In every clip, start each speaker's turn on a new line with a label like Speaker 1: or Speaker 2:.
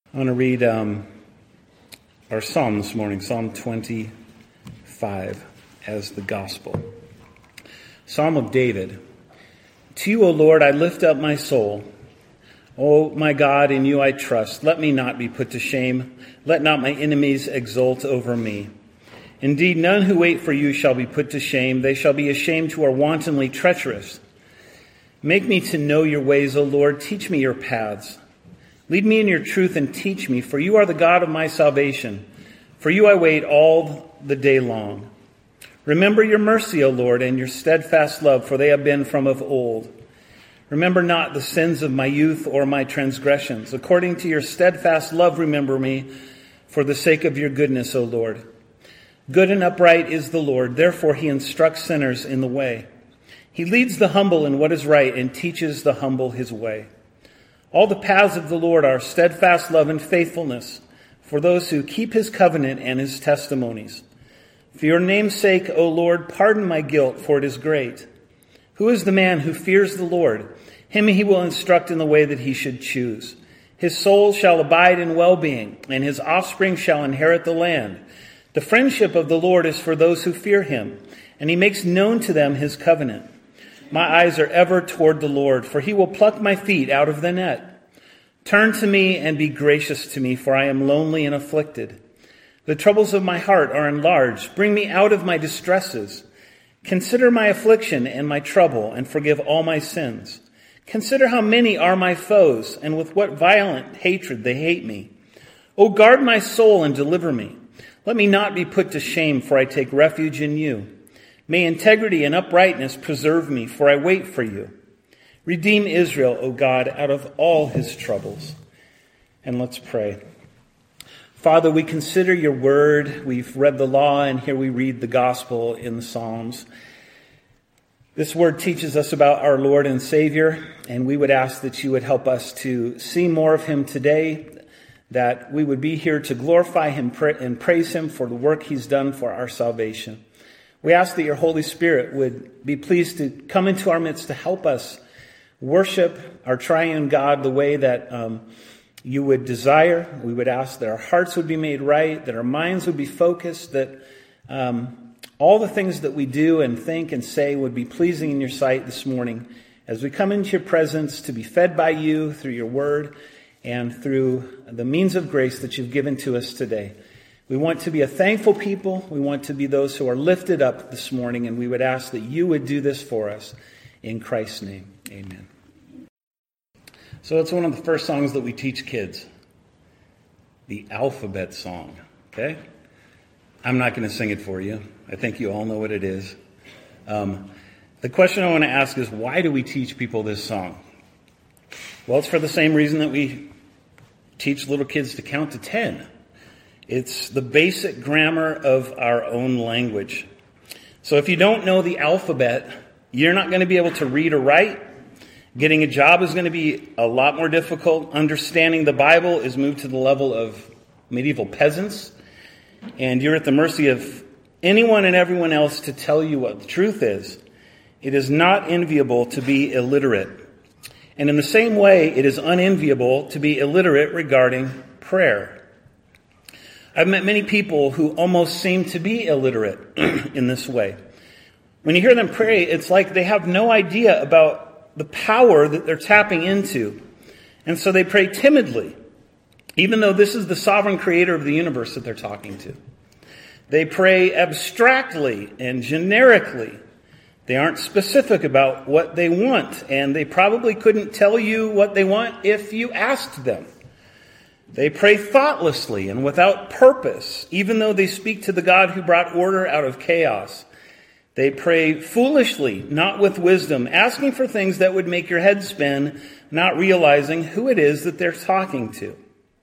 Speaker 1: I want to read our psalm this morning, Psalm 25, as the gospel. Psalm of David. To you, O Lord, I lift up my soul. O my God, in you I trust. Let me not be put to shame. Let not my enemies exult over me. Indeed, none who wait for you shall be put to shame. They shall be ashamed who are wantonly treacherous. Make me to know your ways, O Lord. Teach me your paths. Lead me in your truth and teach me, for you are the God of my salvation. For you I wait all the day long. Remember your mercy, O Lord, and your steadfast love, for they have been from of old. Remember not the sins of my youth or my transgressions. According to your steadfast love, remember me, for the sake of your goodness, O Lord. Good and upright is the Lord, therefore he instructs sinners in the way. He leads the humble in what is right and teaches the humble his way. All the paths of the Lord are steadfast love and faithfulness for those who keep his covenant and his testimonies. For your name's sake, O Lord, pardon my guilt, for it is great. Who is the man who fears the Lord? Him he will instruct in the way that he should choose. His soul shall abide in well-being, and his offspring shall inherit the land. The friendship of the Lord is for those who fear him, and he makes known to them his covenant. My eyes are ever toward the Lord, for he will pluck my feet out of the net. Turn to me and be gracious to me, for I am lonely and afflicted. The troubles of my heart are enlarged. Bring me out of my distresses. Consider my affliction and my trouble, and forgive all my sins. Consider how many are my foes, and with what violent hatred they hate me. O guard my soul and deliver me. Let me not be put to shame, for I take refuge in you. May integrity and uprightness preserve me, for I wait for you. Redeem Israel, O God, out of all his troubles. And let's pray. Father, we consider your word. We've read the law, and here we read the gospel in the Psalms. This word teaches us about our Lord and Savior, and we would ask that you would help us to see more of him today, that we would be here to glorify him and praise him for the work he's done for our salvation. We ask that your Holy Spirit would be pleased to come into our midst to help us worship our triune God the way that you would desire. We would ask that our hearts would be made right, that our minds would be focused, that all the things that we do and think and say would be pleasing in your sight this morning as we come into your presence to be fed by you through your word and through the means of grace that you've given to us today. We want to be a thankful people. We want to be those who are lifted up this morning, and we would ask that you would do this for us. In Christ's name, amen. So it's one of the first songs that we teach kids. The alphabet song, okay? I'm not going to sing it for you. I think you all know what it is. The question I want to ask is, why do we teach people this song? Well, it's for the same reason that we teach little kids to count to 10. It's the basic grammar of our own language. So if you don't know the alphabet, you're not going to be able to read or write. Getting a job is going to be a lot more difficult. Understanding the Bible is moved to the level of medieval peasants. And you're at the mercy of anyone and everyone else to tell you what the truth is. It is not enviable to be illiterate. And in the same way, it is unenviable to be illiterate regarding prayer. I've met many people who almost seem to be illiterate in this way. When you hear them pray, it's like they have no idea about the power that they're tapping into. And so they pray timidly, even though this is the sovereign creator of the universe that they're talking to. They pray abstractly and generically. They aren't specific about what they want, and they probably couldn't tell you what they want if you asked them. They pray thoughtlessly and without purpose, even though they speak to the God who brought order out of chaos. They pray foolishly, not with wisdom, asking for things that would make your head spin, not realizing who it is that they're talking to.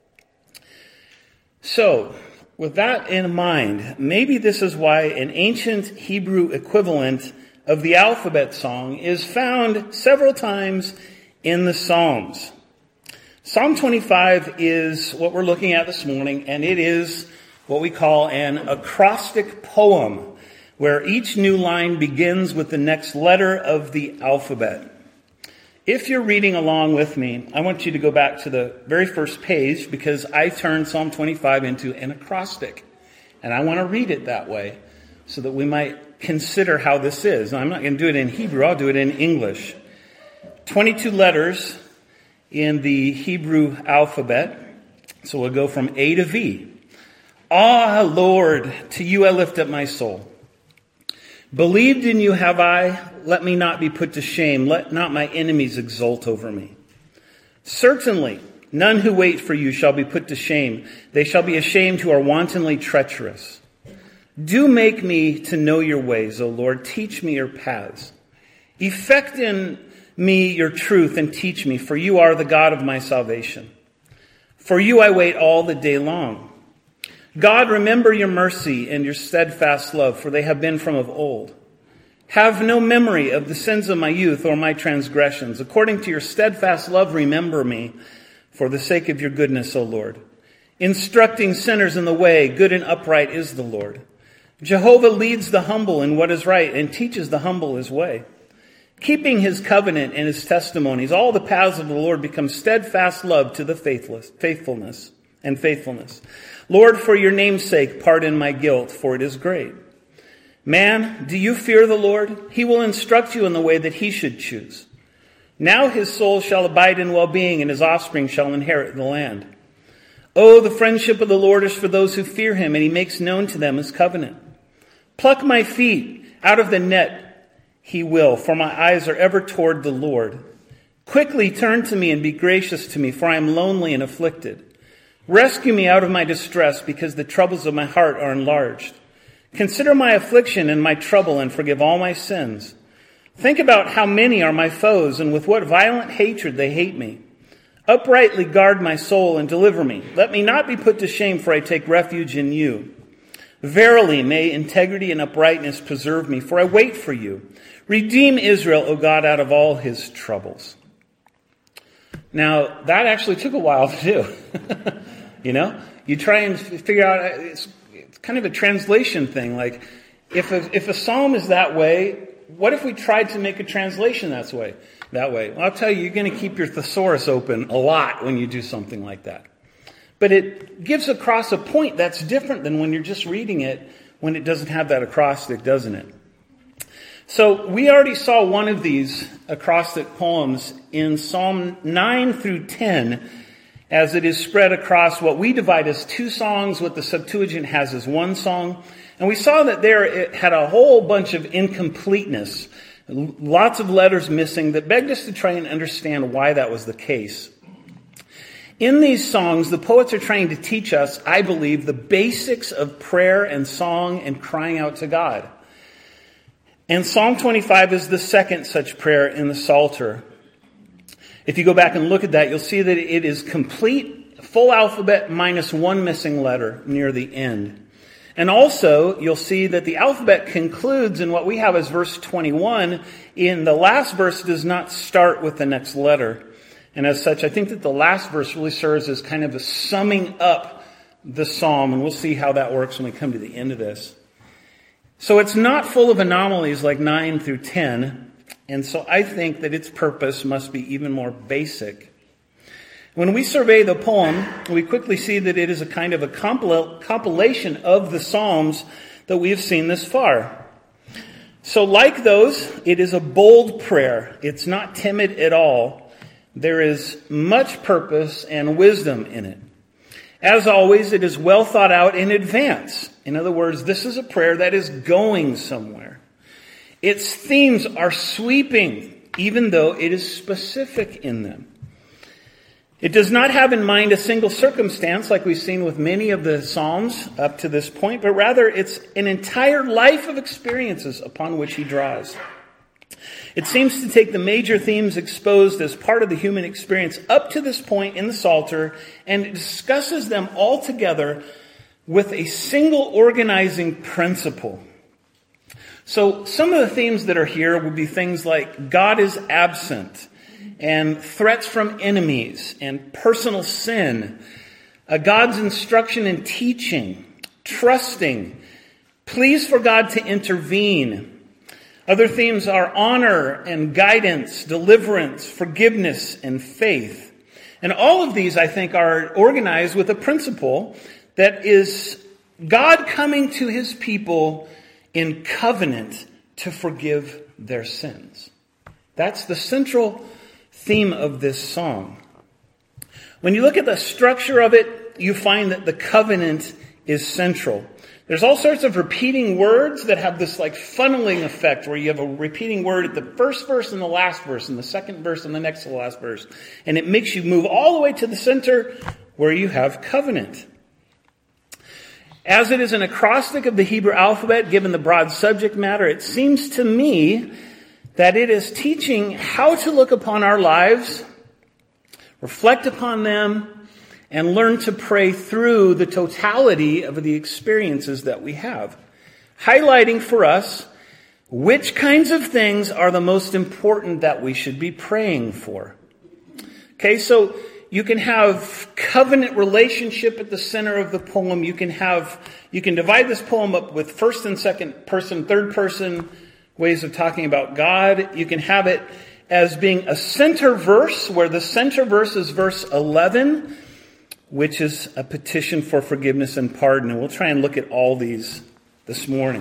Speaker 1: So, with that in mind, maybe this is why an ancient Hebrew equivalent of the alphabet song is found several times in the Psalms. Psalm 25 is what we're looking at this morning, and it is what we call an acrostic poem, where each new line begins with the next letter of the alphabet. If you're reading along with me, I want you to go back to the very first page because I turned Psalm 25 into an acrostic. And I want to read it that way so that we might consider how this is. Now, I'm not going to do it in Hebrew, I'll do it in English. 22 letters in the Hebrew alphabet. So we'll go from A to V. Ah, Lord, to you I lift up my soul. Believed in you have I, let me not be put to shame, let not my enemies exult over me. Certainly, none who wait for you shall be put to shame. They shall be ashamed who are wantonly treacherous. Do make me to know your ways, O Lord, teach me your paths. Effect in me your truth and teach me, for you are the God of my salvation. For you I wait all the day long. God, remember your mercy and your steadfast love, for they have been from of old. Have no memory of the sins of my youth or my transgressions. According to your steadfast love, remember me for the sake of your goodness, O Lord. Instructing sinners in the way, good and upright is the Lord. Jehovah leads the humble in what is right and teaches the humble his way. Keeping his covenant and his testimonies, all the paths of the Lord become steadfast love to the faithfulness. Lord, for your name's sake, pardon my guilt, for it is great. Man, do you fear the Lord? He will instruct you in the way that he should choose. Now his soul shall abide in well-being, and his offspring shall inherit the land. Oh, the friendship of the Lord is for those who fear him, and he makes known to them his covenant. Pluck my feet out of the net, he will, for my eyes are ever toward the Lord. Quickly turn to me and be gracious to me, for I am lonely and afflicted. Rescue me out of my distress, because the troubles of my heart are enlarged. Consider my affliction and my trouble, and forgive all my sins. Think about how many are my foes, and with what violent hatred they hate me. Uprightly guard my soul and deliver me. Let me not be put to shame, for I take refuge in you. Verily, may integrity and uprightness preserve me, for I wait for you. Redeem Israel, O God, out of all his troubles. Now, that actually took a while to do. You try and figure out, it's kind of a translation thing. Like, if a psalm is that way, what if we tried to make a translation that way? Well, I'll tell you, you're going to keep your thesaurus open a lot when you do something like that. But it gives across a point that's different than when you're just reading it, when it doesn't have that acrostic, doesn't it? So we already saw one of these acrostic poems in Psalm 9 through 10, as it is spread across what we divide as two songs, what the Septuagint has as one song. And we saw that there it had a whole bunch of incompleteness, lots of letters missing, that begged us to try and understand why that was the case. In these songs, the poets are trying to teach us, I believe, the basics of prayer and song and crying out to God. And Psalm 25 is the second such prayer in the Psalter. If you go back and look at that, you'll see that it is complete, full alphabet minus one missing letter near the end. And also, you'll see that the alphabet concludes in what we have as verse 21. In the last verse does not start with the next letter. And as such, I think that the last verse really serves as kind of a summing up the psalm. And we'll see how that works when we come to the end of this. So it's not full of anomalies like 9 through 10. And so I think that its purpose must be even more basic. When we survey the poem, we quickly see that it is a kind of a compilation of the Psalms that we have seen this far. So like those, it is a bold prayer. It's not timid at all. There is much purpose and wisdom in it. As always, it is well thought out in advance. In other words, this is a prayer that is going somewhere. Its themes are sweeping, even though it is specific in them. It does not have in mind a single circumstance like we've seen with many of the Psalms up to this point, but rather it's an entire life of experiences upon which he draws. It seems to take the major themes exposed as part of the human experience up to this point in the Psalter, and it discusses them all together with a single organizing principle. So some of the themes that are here would be things like God is absent, and threats from enemies, and personal sin, God's instruction and teaching, trusting, pleas for God to intervene, Other themes are honor and guidance, deliverance, forgiveness, and faith. And all of these, I think, are organized with a principle that is God coming to his people in covenant to forgive their sins. That's the central theme of this song. When you look at the structure of it, you find that the covenant is central. There's all sorts of repeating words that have this like funneling effect where you have a repeating word at the first verse and the last verse and the second verse and the next to the last verse. And it makes you move all the way to the center where you have covenant. As it is an acrostic of the Hebrew alphabet, given the broad subject matter, it seems to me that it is teaching how to look upon our lives, reflect upon them, and learn to pray through the totality of the experiences that we have. Highlighting for us which kinds of things are the most important that we should be praying for. Okay, so you can have covenant relationship at the center of the poem. You can divide this poem up with first and second person, third person ways of talking about God. You can have it as being a center verse, where the center verse is verse 11, which is a petition for forgiveness and pardon. And we'll try and look at all these this morning.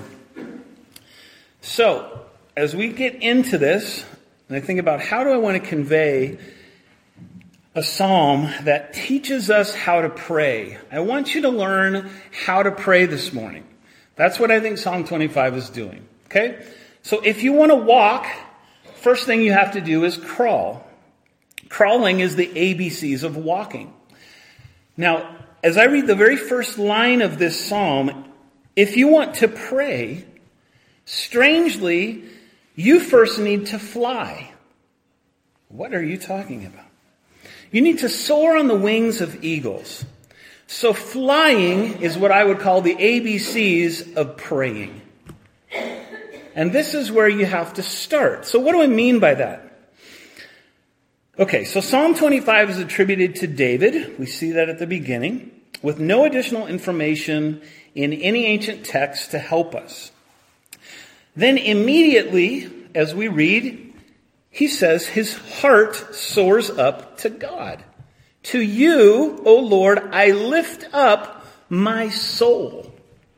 Speaker 1: So, as we get into this, and I think about how do I want to convey a psalm that teaches us how to pray, I want you to learn how to pray this morning. That's what I think Psalm 25 is doing. Okay? So if you want to walk, first thing you have to do is crawl. Crawling is the ABCs of walking. Now, as I read the very first line of this psalm, if you want to pray, strangely, you first need to fly. What are you talking about? You need to soar on the wings of eagles. So flying is what I would call the ABCs of praying. And this is where you have to start. So what do I mean by that? Okay, so Psalm 25 is attributed to David. We see that at the beginning, with no additional information in any ancient text to help us. Then immediately, as we read, he says his heart soars up to God. To you, O Lord, I lift up my soul.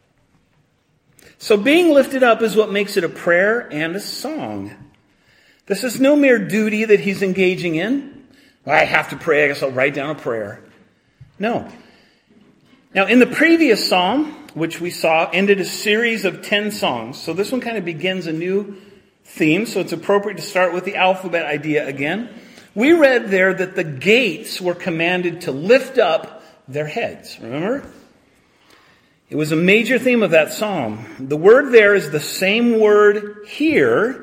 Speaker 1: So being lifted up is what makes it a prayer and a song. This is no mere duty that he's engaging in. I have to pray, I guess I'll write down a prayer. No. Now, in the previous psalm, which we saw, ended a series of 10 songs. So this one kind of begins a new theme, so it's appropriate to start with the alphabet idea again. We read there that the gates were commanded to lift up their heads. Remember? It was a major theme of that psalm. The word there is the same word here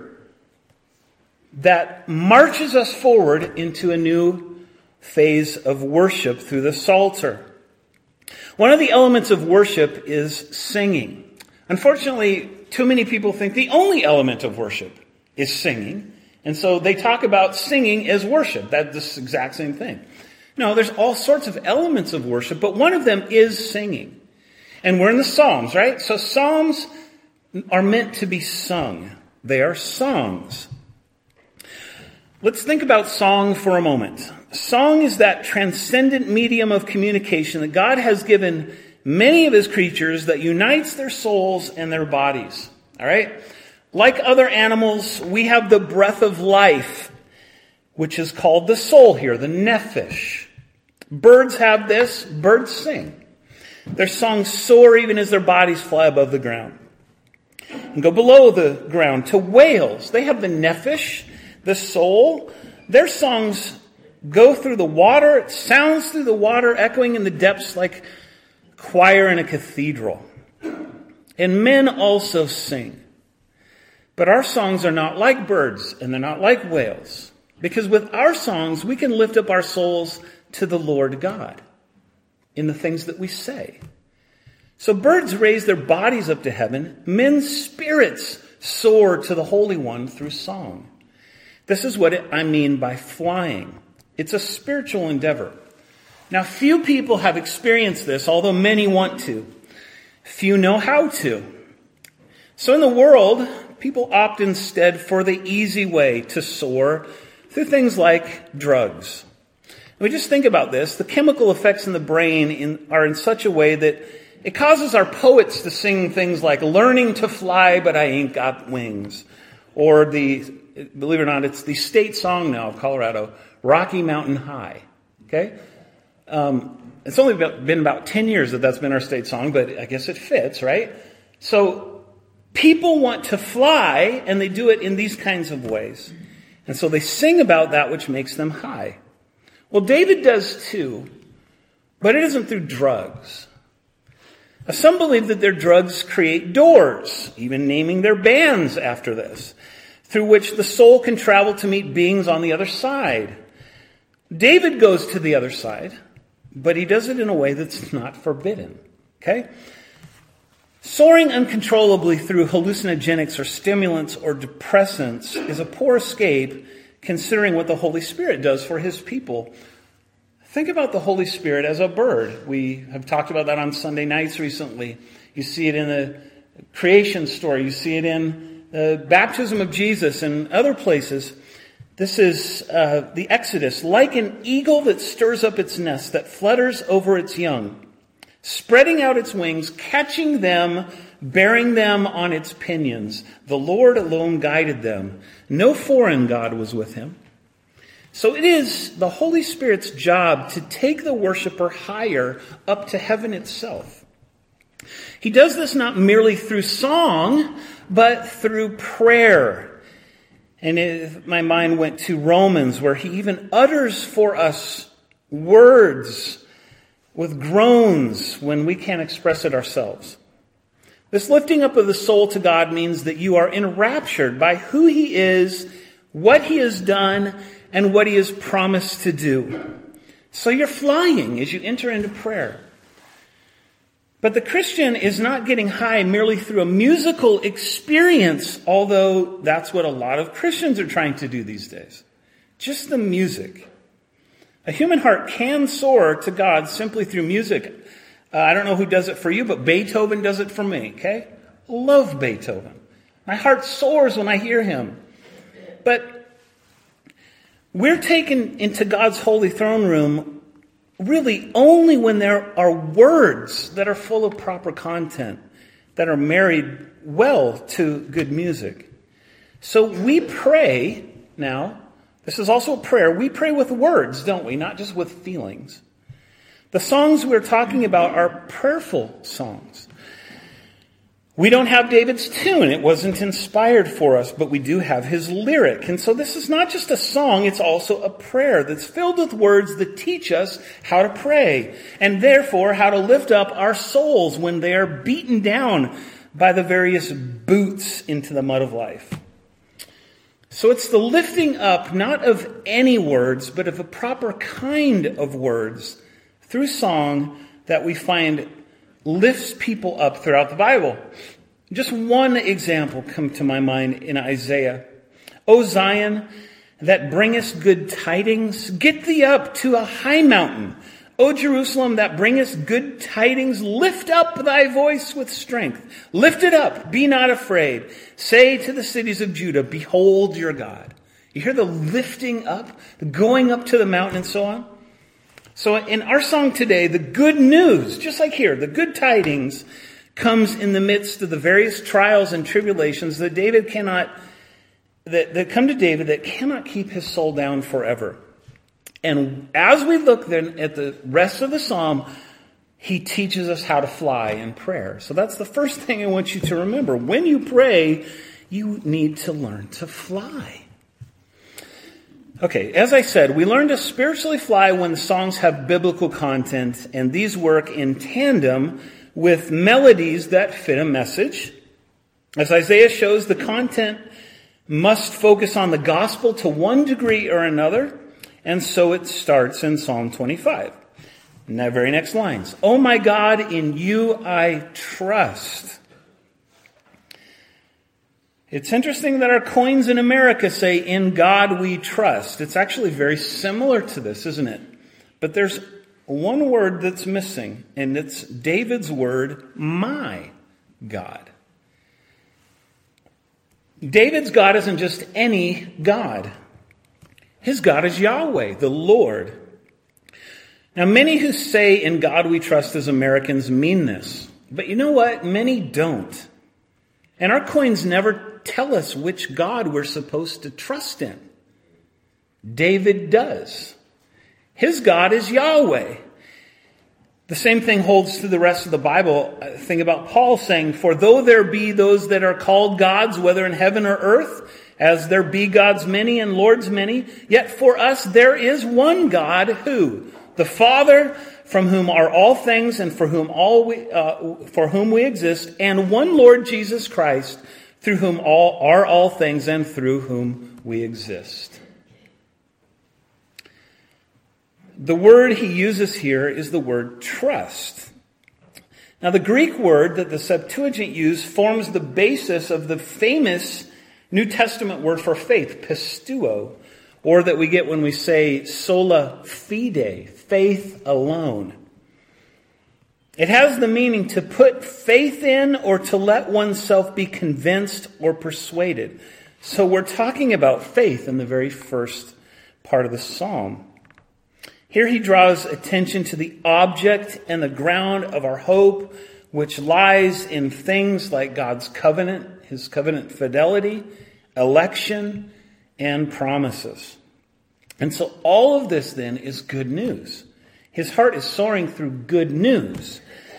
Speaker 1: that marches us forward into a new phase of worship through the Psalter. One of the elements of worship is singing. Unfortunately, too many people think the only element of worship is singing. And so they talk about singing as worship. That's the exact same thing. No, there's all sorts of elements of worship, but one of them is singing. And we're in the Psalms, right? So Psalms are meant to be sung. They are songs. Let's think about song for a moment. Song is that transcendent medium of communication that God has given many of his creatures that unites their souls and their bodies. All right? Like other animals, we have the breath of life, which is called the soul here, the nephesh. Birds have this. Birds sing. Their songs soar even as their bodies fly above the ground and go below the ground to whales. They have the nephesh, the soul. Their songs go through the water. It sounds through the water, echoing in the depths like choir in a cathedral. And men also sing. But our songs are not like birds, and they're not like whales. Because with our songs, we can lift up our souls to the Lord God in the things that we say. So birds raise their bodies up to heaven. Men's spirits soar to the Holy One through song. This is what I mean by flying. It's a spiritual endeavor. Now, few people have experienced this, although many want to. Few know how to. So in the world, people opt instead for the easy way to soar through things like drugs. We just think about this. The chemical effects in the brain are in such a way that it causes our poets to sing things like learning to fly, but I ain't got wings. Or believe it or not, it's the state song now of Colorado, Rocky Mountain High. Okay? It's only been about 10 years that that's been our state song, but I guess it fits, right? So people want to fly, and they do it in these kinds of ways. And so they sing about that which makes them high. Well, David does too, but it isn't through drugs. Some believe that their drugs create doors, even naming their bands after this, through which the soul can travel to meet beings on the other side. David goes to the other side, but he does it in a way that's not forbidden. Okay? Soaring uncontrollably through hallucinogenics or stimulants or depressants is a poor escape considering what the Holy Spirit does for his people. Think about the Holy Spirit as a bird. We have talked about that on Sunday nights recently. You see it in the creation story. You see it in the baptism of Jesus and other places. This is the Exodus. Like an eagle that stirs up its nest, that flutters over its young, spreading out its wings, catching them, bearing them on its pinions. The Lord alone guided them. No foreign god was with him. So it is the Holy Spirit's job to take the worshiper higher up to heaven itself. He does this not merely through song, but through prayer. And my mind went to Romans, where he even utters for us words with groans when we can't express it ourselves. This lifting up of the soul to God means that you are enraptured by who he is, what he has done, and what he has promised to do. So you're flying as you enter into prayer. But the Christian is not getting high merely through a musical experience, although that's what a lot of Christians are trying to do these days. Just the music. A human heart can soar to God simply through music. I don't know who does it for you, but Beethoven does it for me, okay? Love Beethoven. My heart soars when I hear him. But we're taken into God's holy throne room really only when there are words that are full of proper content, that are married well to good music. So we pray now. This is also a prayer. We pray with words, don't we? Not just with feelings. The songs we're talking about are prayerful songs. We don't have David's tune. It wasn't inspired for us, but we do have his lyric. And so this is not just a song, it's also a prayer that's filled with words that teach us how to pray, and therefore how to lift up our souls when they are beaten down by the various boots into the mud of life. So it's the lifting up, not of any words, but of a proper kind of words through song that we find lifts people up throughout the Bible. Just one example come to my mind in Isaiah. O Zion, that bringest good tidings, get thee up to a high mountain. O Jerusalem, that bringest good tidings, lift up thy voice with strength. Lift it up, be not afraid. Say to the cities of Judah, behold your God. You hear the lifting up, the going up to the mountain and so on? So in our song today, the good news, just like here, the good tidings comes in the midst of the various trials and tribulations that that come to David that cannot keep his soul down forever. And as we look then at the rest of the psalm, he teaches us how to fly in prayer. So that's the first thing I want you to remember. When you pray, you need to learn to fly. Okay, as I said, we learn to spiritually fly when the songs have biblical content, and these work in tandem with melodies that fit a message. As Isaiah shows, the content must focus on the gospel to one degree or another, and so it starts in Psalm 25. In that very next lines, "Oh my God, in you I trust." It's interesting that our coins in America say, "In God we trust." It's actually very similar to this, isn't it? But there's one word that's missing, and it's David's word, my God. David's God isn't just any God. His God is Yahweh, the Lord. Now, many who say in God we trust as Americans mean this. But you know what? Many don't. And our coins never tell us which God we're supposed to trust in. David does. His God is Yahweh. The same thing holds to the rest of the Bible. Think about Paul saying, "For though there be those that are called gods, whether in heaven or earth, as there be gods many and lords many, yet for us there is one God, who? The Father, from whom are all things and for whom we exist, and one Lord Jesus Christ, through whom are all things and through whom we exist." The word he uses here is the word trust. Now, the Greek word that the Septuagint used forms the basis of the famous New Testament word for faith, pisteuo, or that we get when we say sola fide, faith alone. It has the meaning to put faith in or to let oneself be convinced or persuaded. So we're talking about faith in the very first part of the psalm. Here he draws attention to the object and the ground of our hope, which lies in things like God's covenant, his covenant fidelity, election, and promises. And so all of this then is good news. His heart is soaring through good news.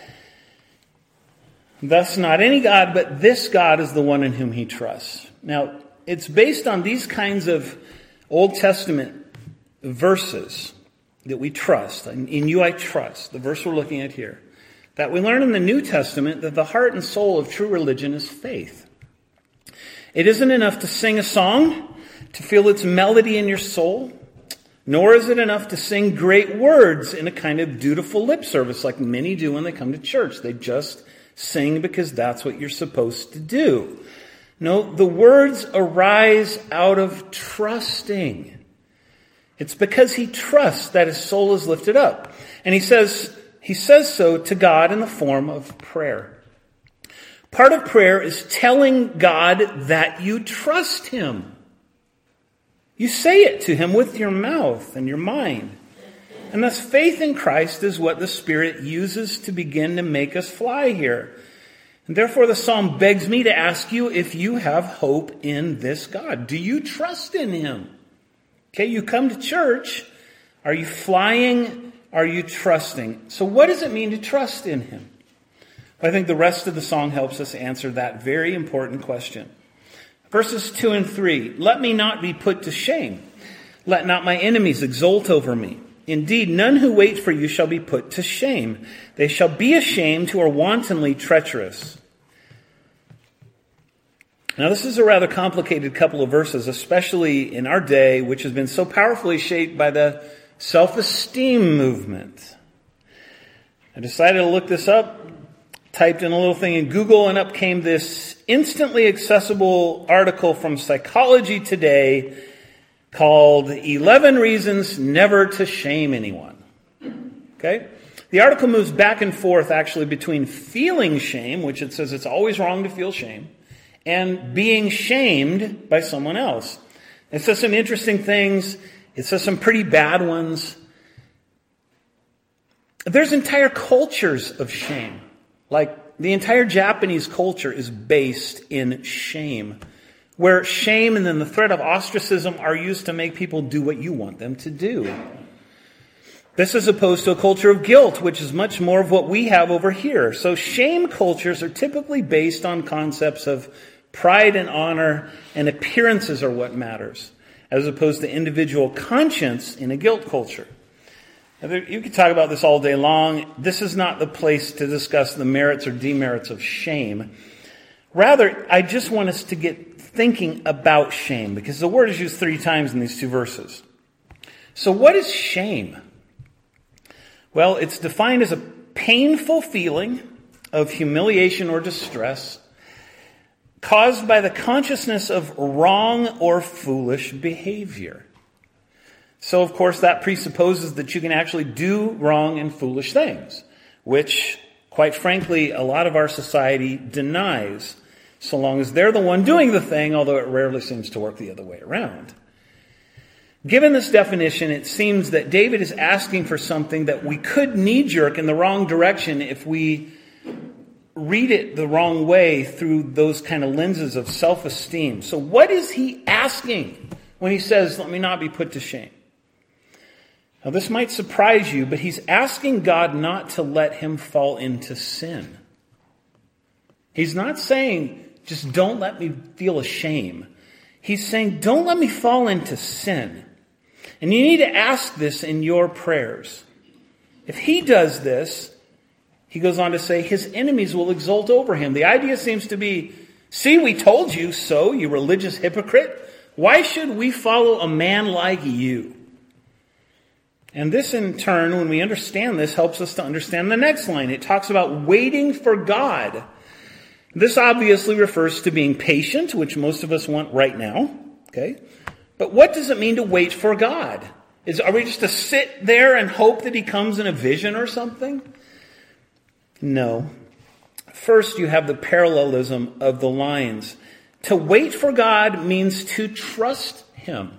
Speaker 1: Thus, not any God, but this God is the one in whom he trusts. Now, it's based on these kinds of Old Testament verses that we trust. In you I trust, the verse we're looking at here. That we learn in the New Testament that the heart and soul of true religion is faith. It isn't enough to sing a song, to feel its melody in your soul, nor is it enough to sing great words in a kind of dutiful lip service like many do when they come to church. They just sing because that's what you're supposed to do. No, the words arise out of trusting. It's because he trusts that his soul is lifted up. And he says so to God in the form of prayer. Part of prayer is telling God that you trust him. You say it to him with your mouth and your mind. And thus faith in Christ is what the Spirit uses to begin to make us fly here. And therefore the psalm begs me to ask you if you have hope in this God. Do you trust in him? Okay, you come to church. Are you flying? Are you trusting? So what does it mean to trust in him? I think the rest of the song helps us answer that very important question. Verses 2 and 3. Let me not be put to shame. Let not my enemies exult over me. Indeed, none who wait for you shall be put to shame. They shall be ashamed who are wantonly treacherous. Now, this is a rather complicated couple of verses, especially in our day, which has been so powerfully shaped by the self-esteem movement. I decided to look this up, typed in a little thing in Google, and up came this instantly accessible article from Psychology Today called 11 Reasons Never to Shame Anyone. Okay? The article moves back and forth actually between feeling shame, which it says it's always wrong to feel shame, and being shamed by someone else. It says some interesting things. It says some pretty bad ones. There's entire cultures of shame. Like the entire Japanese culture is based in shame, where shame and then the threat of ostracism are used to make people do what you want them to do. This is opposed to a culture of guilt, which is much more of what we have over here. So shame cultures are typically based on concepts of pride and honor, and appearances are what matters, as opposed to individual conscience in a guilt culture. You could talk about this all day long. This is not the place to discuss the merits or demerits of shame. Rather, I just want us to get thinking about shame, because the word is used 3 times in these 2 verses. So what is shame? Well, it's defined as a painful feeling of humiliation or distress caused by the consciousness of wrong or foolish behavior. So, of course, that presupposes that you can actually do wrong and foolish things, which, quite frankly, a lot of our society denies. so long as they're the one doing the thing, although it rarely seems to work the other way around. Given this definition, it seems that David is asking for something that we could knee-jerk in the wrong direction if we read it the wrong way through those kind of lenses of self-esteem. So what is he asking when he says, let me not be put to shame? Now this might surprise you, but he's asking God not to let him fall into sin. He's not saying, just don't let me feel ashamed. He's saying, don't let me fall into sin. And you need to ask this in your prayers. If he does this, he goes on to say, his enemies will exult over him. The idea seems to be, see, we told you so, you religious hypocrite. Why should we follow a man like you? And this in turn, when we understand this, helps us to understand the next line. It talks about waiting for God. This obviously refers to being patient, which most of us want right now. Okay? But what does it mean to wait for God? Are we just to sit there and hope that he comes in a vision or something? No. First, you have the parallelism of the lines. To wait for God means to trust him.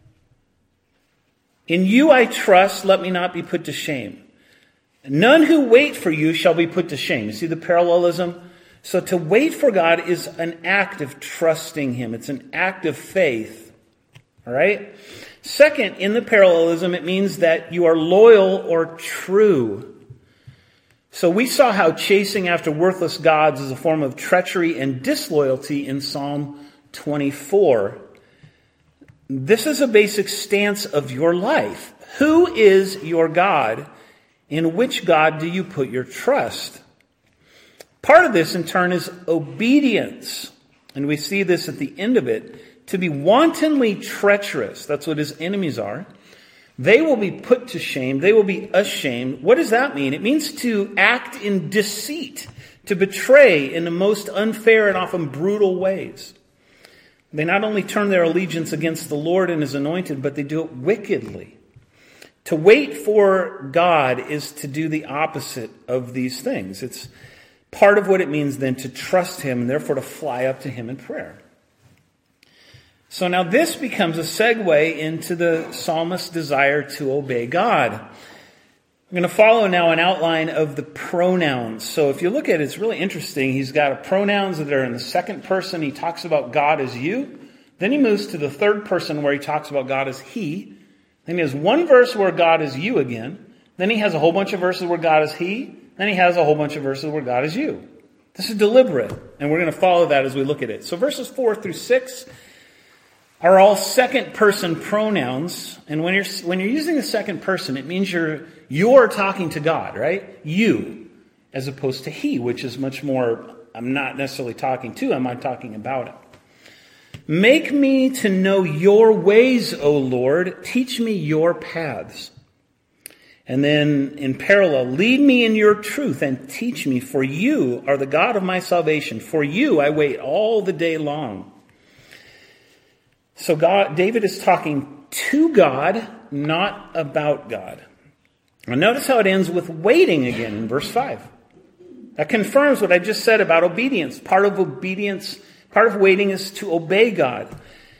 Speaker 1: In you I trust, let me not be put to shame. None who wait for you shall be put to shame. You see the parallelism? So to wait for God is an act of trusting him. It's an act of faith. All right? Second, in the parallelism, it means that you are loyal or true. So we saw how chasing after worthless gods is a form of treachery and disloyalty in Psalm 24. This is a basic stance of your life. Who is your God? In which God do you put your trust? Part of this, in turn, is obedience. And we see this at the end of it. To be wantonly treacherous, that's what his enemies are. They will be put to shame. They will be ashamed. What does that mean? It means to act in deceit, to betray in the most unfair and often brutal ways. They not only turn their allegiance against the Lord and his anointed, but they do it wickedly. To wait for God is to do the opposite of these things. It's part of what it means then to trust him and therefore to fly up to him in prayer. So now this becomes a segue into the psalmist's desire to obey God. I'm going to follow now an outline of the pronouns. So if you look at it, it's really interesting. He's got pronouns that are in the second person. He talks about God as you. Then he moves to the third person where he talks about God as he. Then he has one verse where God is you again. Then he has a whole bunch of verses where God is he. Then he has a whole bunch of verses where God is you. This is deliberate, and we're going to follow that as we look at it. So verses 4 through 6 are all second person pronouns. And when you're using the second person, it means you're talking to God, right? You, as opposed to he, which is much more, I'm not necessarily talking to him, I'm talking about him. Make me to know your ways, O Lord. Teach me your paths. And then in parallel, lead me in your truth and teach me, for you are the God of my salvation. For you I wait all the day long. So David is talking to God, not about God. Now notice how it ends with waiting again in verse 5. That confirms what I just said about obedience. Part of waiting is to obey God.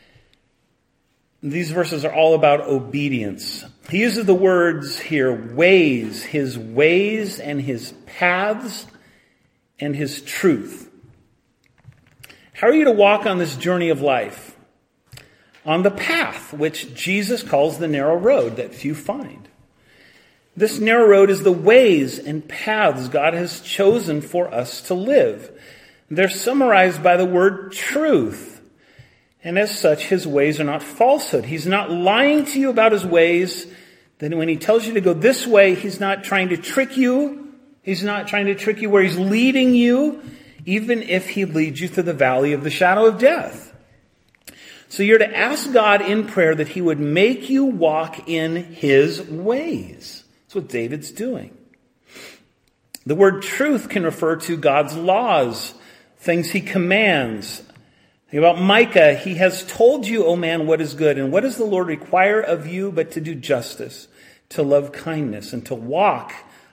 Speaker 1: These verses are all about obedience. He uses the words here, ways, his ways and his paths and his truth. How are you to walk on this journey of life? On the path, which Jesus calls the narrow road that few find. This narrow road is the ways and paths God has chosen for us to live. They're summarized by the word truth. And as such, his ways are not falsehood. He's not lying to you about his ways. Then when he tells you to go this way, he's not trying to trick you. He's not trying to trick you where he's leading you, even if he leads you through the valley of the shadow of death. So you're to ask God in prayer that he would make you walk in his ways. That's what David's doing. The word truth can refer to God's laws, things he commands. Think about Micah. He has told you, O man, what is good. And what does the Lord require of you but to do justice, to love kindness, and to walk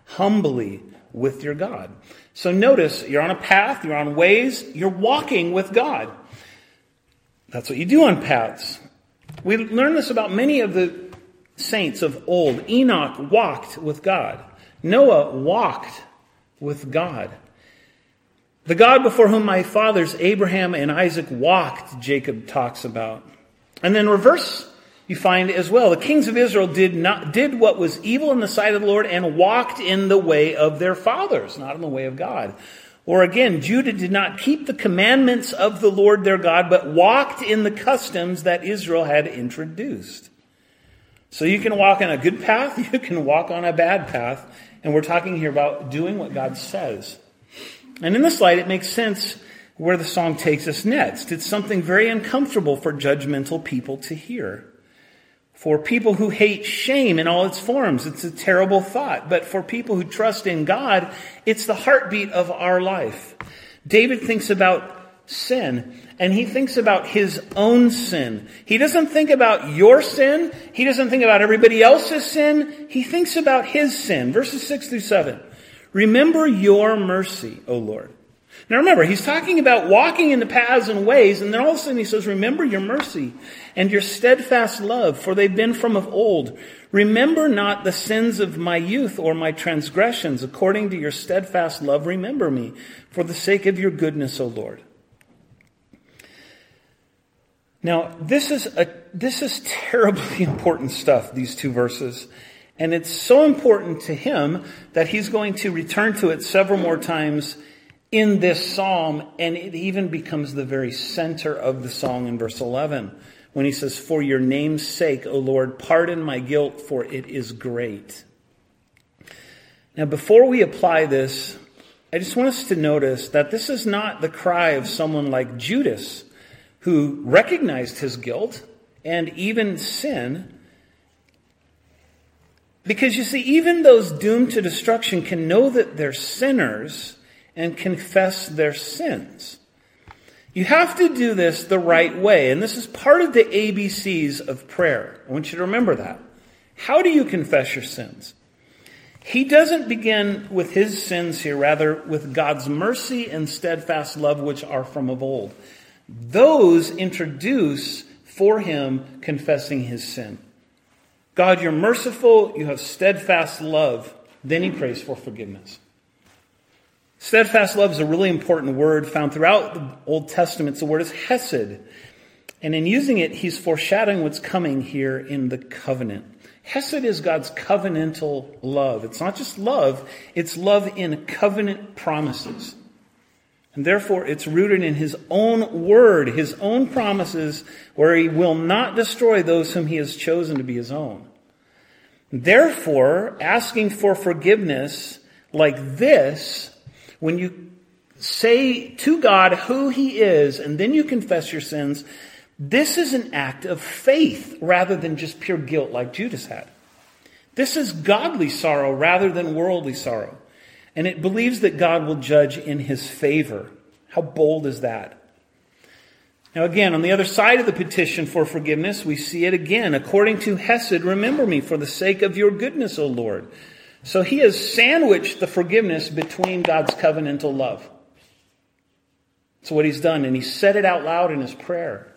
Speaker 1: humbly with your God. So notice, you're on a path, you're on ways, you're walking with God. That's what you do on paths. We learn this about many of the saints of old. Enoch walked with God. Noah walked with God. The God before whom my fathers Abraham and Isaac walked, Jacob talks about. And then reverse, you find as well, the kings of Israel did what was evil in the sight of the Lord and walked in the way of their fathers, not in the way of God. Or again, Judah did not keep the commandments of the Lord their God, but walked in the customs that Israel had introduced. So you can walk on a good path, you can walk on a bad path, and we're talking here about doing what God says. And in this light, it makes sense where the song takes us next. It's something very uncomfortable for judgmental people to hear. For people who hate shame in all its forms, it's a terrible thought. But for people who trust in God, it's the heartbeat of our life. David thinks about sin, and he thinks about his own sin. He doesn't think about your sin. He doesn't think about everybody else's sin. He thinks about his sin. Verses 6 through 7. Remember your mercy, O Lord. Now remember, he's talking about walking in the paths and ways, and then all of a sudden he says, remember your mercy and your steadfast love, for they've been from of old. Remember not the sins of my youth or my transgressions. According to your steadfast love, remember me, for the sake of your goodness, O Lord. Now, this is terribly important stuff, these two verses. And it's so important to him that he's going to return to it several more times in this psalm, and it even becomes the very center of the song in verse 11, when he says, for your name's sake, O Lord, pardon my guilt, for it is great. Now, before we apply this, I just want us to notice that this is not the cry of someone like Judas, who recognized his guilt and even sin. Because you see, even those doomed to destruction can know that they're sinners and confess their sins. You have to do this the right way, and this is part of the ABCs of prayer. I want you to remember that. How do you confess your sins? He doesn't begin with his sins here, rather with God's mercy and steadfast love, which are from of old. Those introduce for him confessing his sin. God, you're merciful, you have steadfast love. Then he prays for forgiveness. Steadfast love is a really important word found throughout the Old Testament. The word is hesed. And in using it, he's foreshadowing what's coming here in the covenant. Hesed is God's covenantal love. It's not just love, it's love in covenant promises. And therefore, it's rooted in his own word, his own promises, where he will not destroy those whom he has chosen to be his own. Therefore, asking for forgiveness like this, when you say to God who he is, and then you confess your sins, this is an act of faith rather than just pure guilt like Judas had. This is godly sorrow rather than worldly sorrow. And it believes that God will judge in his favor. How bold is that? Now again, on the other side of the petition for forgiveness, we see it again. According to Hesed, remember me for the sake of your goodness, O Lord. So he has sandwiched the forgiveness between God's covenantal love. That's what he's done, and he said it out loud in his prayer.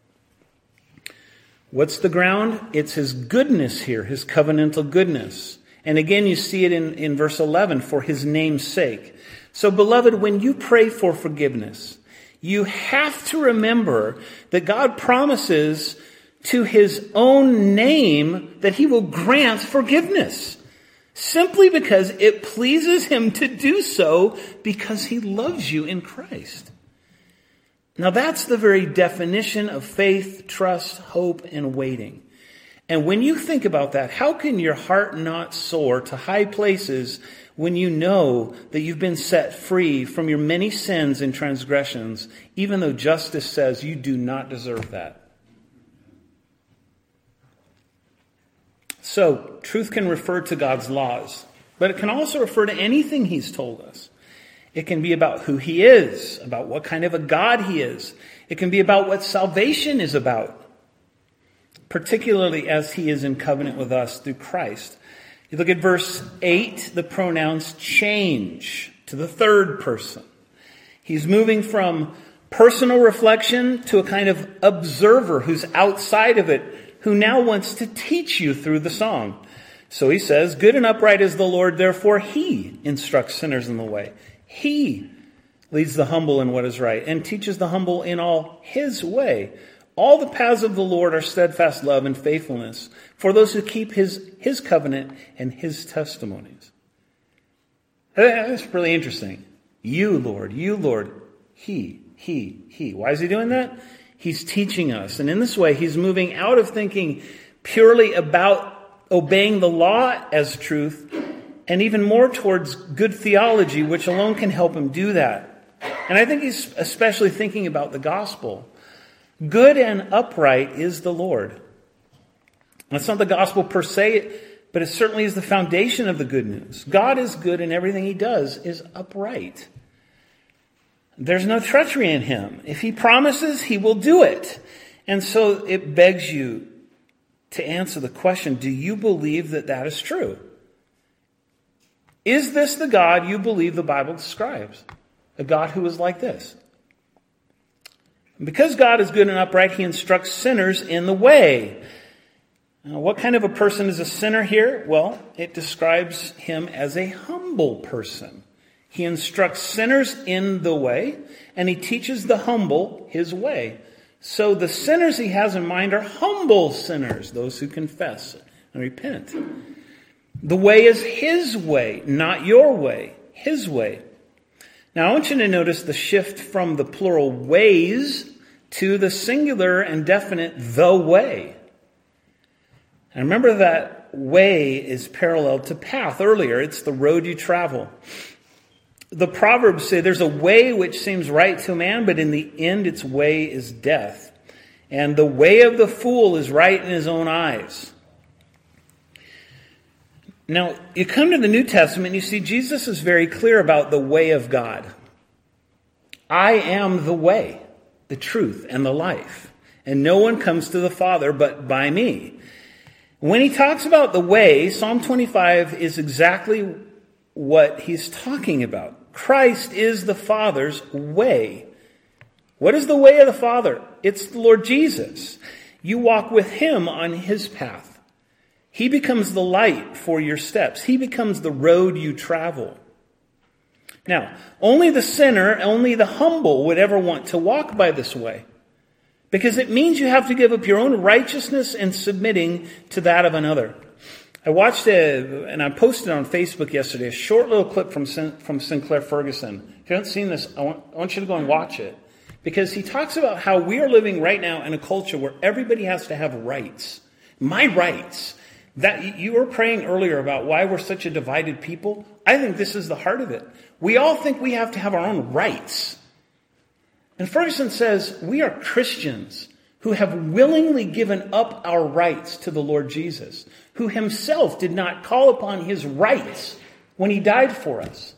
Speaker 1: What's the ground? It's his goodness here, his covenantal goodness. And again, you see it in verse 11, for his name's sake. So, beloved, when you pray for forgiveness, you have to remember that God promises to his own name that he will grant forgiveness. Simply because it pleases him to do so because he loves you in Christ. Now that's the very definition of faith, trust, hope, and waiting. And when you think about that, how can your heart not soar to high places when you know that you've been set free from your many sins and transgressions, even though justice says you do not deserve that? So, truth can refer to God's laws, but it can also refer to anything he's told us. It can be about who he is, about what kind of a God he is. It can be about what salvation is about, particularly as he is in covenant with us through Christ. You look at verse 8, the pronouns change to the third person. He's moving from personal reflection to a kind of observer who's outside of it, who now wants to teach you through the song. So he says, good and upright is the Lord, therefore he instructs sinners in the way. He leads the humble in what is right and teaches the humble in all his way. All the paths of the Lord are steadfast love and faithfulness for those who keep his covenant and his testimonies. That's really interesting. You, Lord, he. Why is he doing that? He's teaching us. And in this way, he's moving out of thinking purely about obeying the law as truth and even more towards good theology, which alone can help him do that. And I think he's especially thinking about the gospel. Good and upright is the Lord. That's not the gospel per se, but it certainly is the foundation of the good news. God is good and everything he does is upright. There's no treachery in him. If he promises, he will do it. And so it begs you to answer the question, do you believe that that is true? Is this the God you believe the Bible describes? A God who is like this? Because God is good and upright, he instructs sinners in the way. Now, what kind of a person is a sinner here? Well, it describes him as a humble person. He instructs sinners in the way, and he teaches the humble his way. So the sinners he has in mind are humble sinners, those who confess and repent. The way is his way, not your way, his way. Now, I want you to notice the shift from the plural ways to the singular and definite the way. And remember that way is parallel to path earlier. It's the road you travel. The Proverbs say there's a way which seems right to a man, but in the end its way is death. And the way of the fool is right in his own eyes. Now, you come to the New Testament and you see Jesus is very clear about the way of God. I am the way, the truth, and the life. And no one comes to the Father but by me. When he talks about the way, Psalm 25 is exactly what he's talking about. Christ is the Father's way. What is the way of the Father? It's the Lord Jesus. You walk with him on his path. He becomes the light for your steps. He becomes the road you travel. Now, only the sinner, only the humble would ever want to walk by this way. Because it means you have to give up your own righteousness and submitting to that of another. I watched and I posted on Facebook yesterday, a short little clip from Sinclair Ferguson. If you haven't seen this, I want you to go and watch it. Because he talks about how we are living right now in a culture where everybody has to have rights. My rights. That you were praying earlier about why we're such a divided people. I think this is the heart of it. We all think we have to have our own rights. And Ferguson says we are Christians who have willingly given up our rights to the Lord Jesus, who himself did not call upon his rights when he died for us.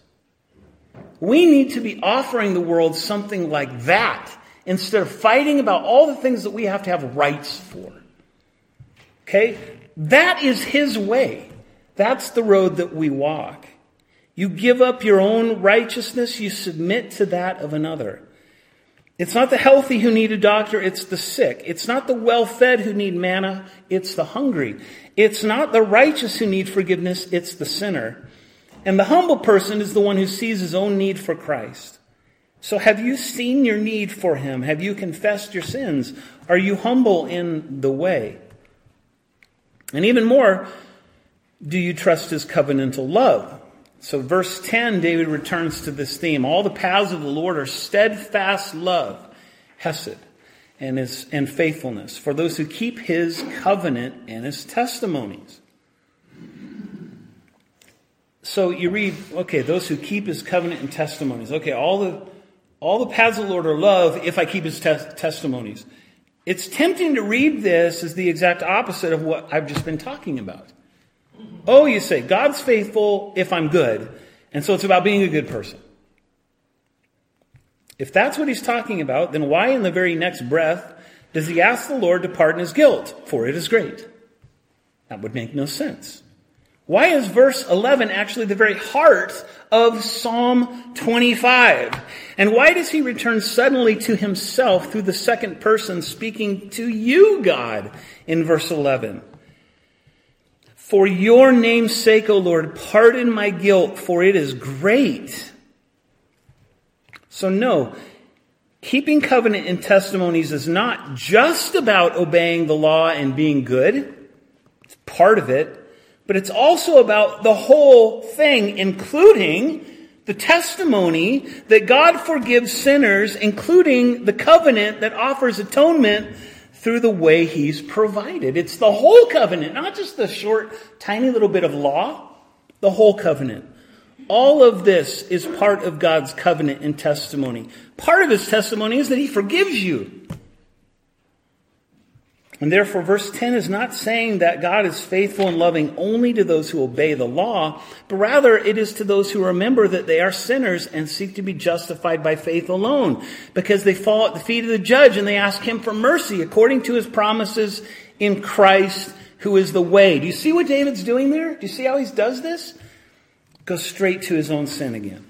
Speaker 1: We need to be offering the world something like that instead of fighting about all the things that we have to have rights for. Okay? That is his way. That's the road that we walk. You give up your own righteousness, you submit to that of another. It's not the healthy who need a doctor, it's the sick. It's not the well-fed who need manna, it's the hungry. It's not the righteous who need forgiveness, it's the sinner. And the humble person is the one who sees his own need for Christ. So have you seen your need for him? Have you confessed your sins? Are you humble in the way? And even more, do you trust his covenantal love? So verse 10, David returns to this theme. All the paths of the Lord are steadfast love, hesed, and faithfulness for those who keep his covenant and his testimonies. So you read, okay, those who keep his covenant and testimonies. Okay, all the paths of the Lord are love if I keep his testimonies. It's tempting to read this as the exact opposite of what I've just been talking about. Oh, you say, God's faithful if I'm good. And so it's about being a good person. If that's what he's talking about, then why in the very next breath does he ask the Lord to pardon his guilt? For it is great. That would make no sense. Why is verse 11 actually the very heart of Psalm 25? And why does he return suddenly to himself through the second person, speaking to you, God, in verse 11? For your name's sake, O Lord, pardon my guilt, for it is great. So no, keeping covenant and testimonies is not just about obeying the law and being good. It's part of it. But it's also about the whole thing, including the testimony that God forgives sinners, including the covenant that offers atonement through the way he's provided. It's the whole covenant, not just the short, tiny little bit of law, the whole covenant. All of this is part of God's covenant and testimony. Part of his testimony is that he forgives you. And therefore, verse 10 is not saying that God is faithful and loving only to those who obey the law, but rather it is to those who remember that they are sinners and seek to be justified by faith alone, because they fall at the feet of the judge and they ask him for mercy according to his promises in Christ, who is the way. Do you see what David's doing there? Do you see how he does this? Goes straight to his own sin again.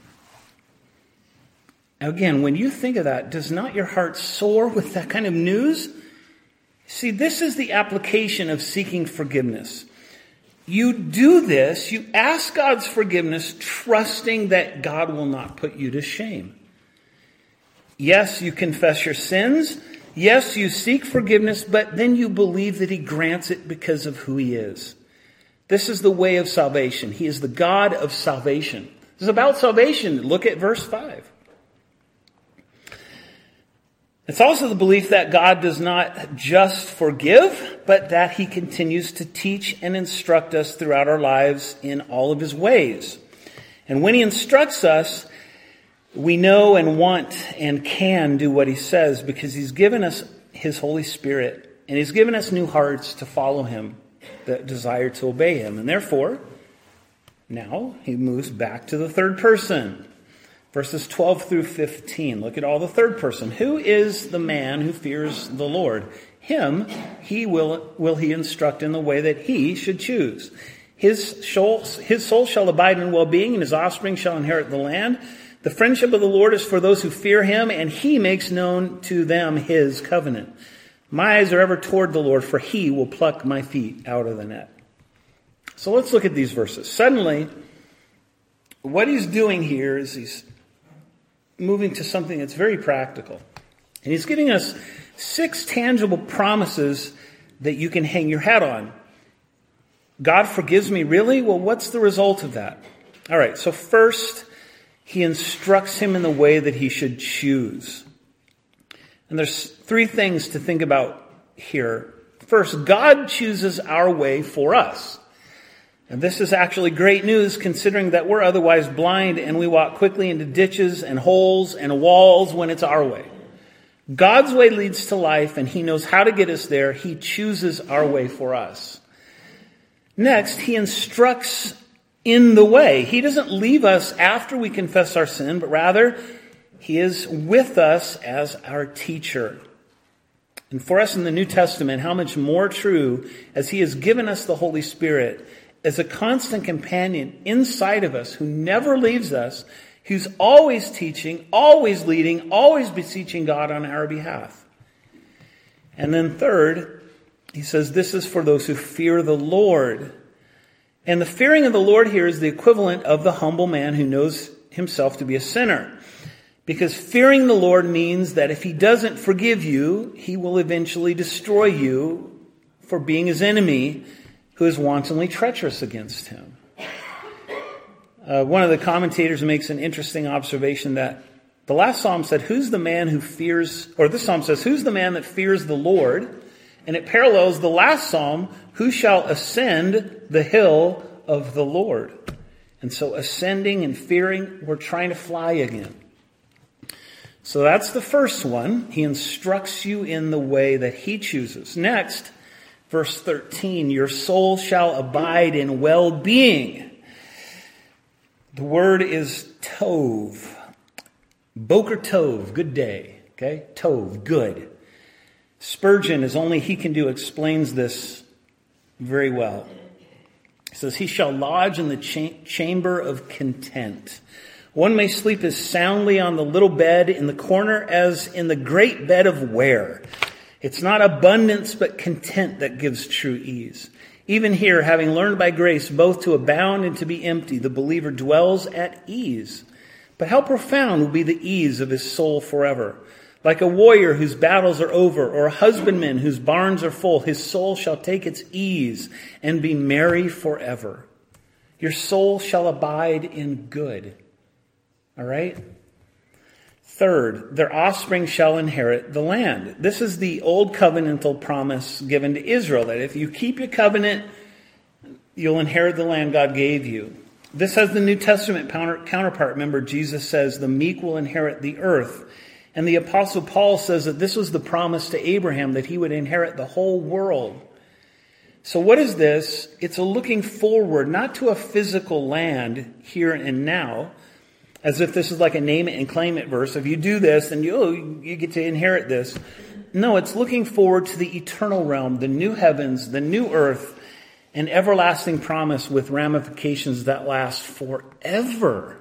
Speaker 1: Again, when you think of that, does not your heart soar with that kind of news? See, this is the application of seeking forgiveness. You do this, you ask God's forgiveness, trusting that God will not put you to shame. Yes, you confess your sins. Yes, you seek forgiveness, but then you believe that he grants it because of who he is. This is the way of salvation. He is the God of salvation. This is about salvation. Look at verse 5. It's also the belief that God does not just forgive, but that he continues to teach and instruct us throughout our lives in all of his ways. And when he instructs us, we know and want and can do what he says because he's given us his Holy Spirit and he's given us new hearts to follow him, that desire to obey him. And therefore, now he moves back to the third person. Verses 12 through 15. Look at all the third person. Who is the man who fears the Lord? Him will he instruct in the way that he should choose. His soul shall abide in well-being, and his offspring shall inherit the land. The friendship of the Lord is for those who fear him, and he makes known to them his covenant. My eyes are ever toward the Lord, for he will pluck my feet out of the net. So let's look at these verses. Suddenly, what he's doing here is he's moving to something that's very practical. And he's giving us 6 tangible promises that you can hang your hat on. God forgives me, really? Well, what's the result of that? All right, so first, he instructs him in the way that he should choose. And there's 3 things to think about here. First, God chooses our way for us. And this is actually great news considering that we're otherwise blind and we walk quickly into ditches and holes and walls when it's our way. God's way leads to life and he knows how to get us there. He chooses our way for us. Next, he instructs in the way. He doesn't leave us after we confess our sin, but rather he is with us as our teacher. And for us in the New Testament, how much more true as he has given us the Holy Spirit as a constant companion inside of us who never leaves us, who's always teaching, always leading, always beseeching God on our behalf. And then third, he says this is for those who fear the Lord. And the fearing of the Lord here is the equivalent of the humble man who knows himself to be a sinner. Because fearing the Lord means that if he doesn't forgive you, he will eventually destroy you for being his enemy, who is wantonly treacherous against him. One of the commentators makes an interesting observation that the last psalm said, who's the man who fears, or this psalm says, who's the man that fears the Lord? And it parallels the last psalm, who shall ascend the hill of the Lord? And so ascending and fearing, we're trying to fly again. So that's the first one. He instructs you in the way that he chooses. Next, verse 13, your soul shall abide in well-being. The word is tov. Boker tov, good day. Okay, tov, good. Spurgeon, as only he can do, explains this very well. He says, he shall lodge in the chamber of content. One may sleep as soundly on the little bed in the corner as in the great bed of ware. It's not abundance, but content that gives true ease. Even here, having learned by grace both to abound and to be empty, the believer dwells at ease. But how profound will be the ease of his soul forever. Like a warrior whose battles are over, or a husbandman whose barns are full, his soul shall take its ease and be merry forever. Your soul shall abide in good. All right? Third, their offspring shall inherit the land. This is the old covenantal promise given to Israel, that if you keep your covenant, you'll inherit the land God gave you. This has the New Testament counterpart. Remember, Jesus says the meek will inherit the earth. And the Apostle Paul says that this was the promise to Abraham, that he would inherit the whole world. So what is this? It's a looking forward, not to a physical land here and now, as if this is like a name it and claim it verse. If you do this, then you get to inherit this. No, it's looking forward to the eternal realm, the new heavens, the new earth, an everlasting promise with ramifications that last forever.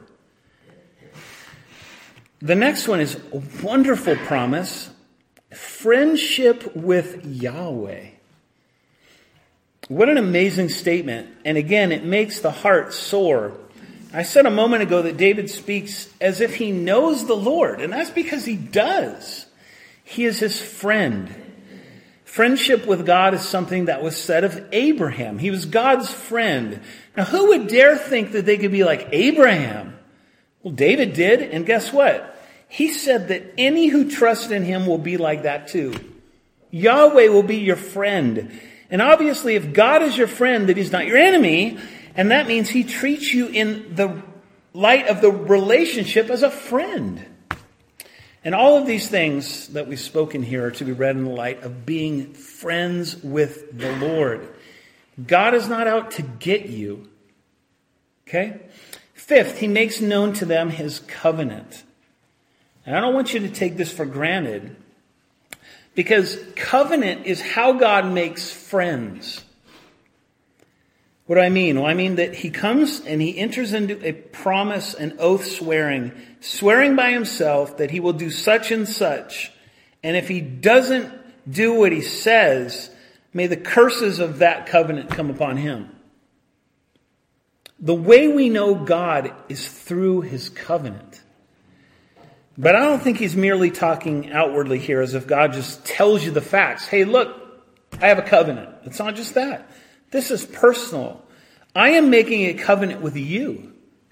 Speaker 1: The next one is a wonderful promise, friendship with Yahweh. What an amazing statement. And again, it makes the heart soar. I said a moment ago that David speaks as if he knows the Lord, and that's because he does. He is his friend. Friendship with God is something that was said of Abraham. He was God's friend. Now, who would dare think that they could be like Abraham? Well, David did, and guess what? He said that any who trust in him will be like that too. Yahweh will be your friend. And obviously, if God is your friend, that he's not your enemy, and that means he treats you in the light of the relationship as a friend. And all of these things that we've spoken here are to be read in the light of being friends with the Lord. God is not out to get you. Okay? Fifth, he makes known to them his covenant. And I don't want you to take this for granted, because covenant is how God makes friends. What do I mean? Well, I mean that he comes and he enters into a promise, an oath swearing by himself that he will do such and such. And if he doesn't do what he says, may the curses of that covenant come upon him. The way we know God is through his covenant. But I don't think he's merely talking outwardly here as if God just tells you the facts. Hey, look, I have a covenant. It's not just that. This is personal. I am making a covenant with you.